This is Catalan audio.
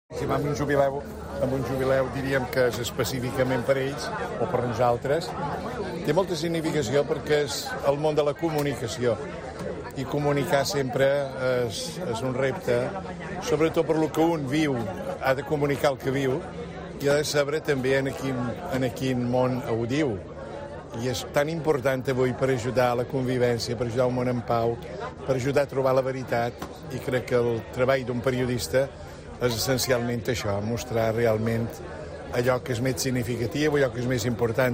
Si amb un jubileu diríem que és específicament per ells o per nosaltres, té molta significació perquè és el món de la comunicació i comunicar sempre és un repte, sobretot per lo que un viu, ha de comunicar el que viu i ha de saber també en quin món ho diu. I és tan important avui per ajudar a la convivència, per ajudar al món en pau, per ajudar a trobar la veritat, i crec que el treball d'un periodista és essencialment això, mostrar realment allò que és més significatiu, allò que és més important.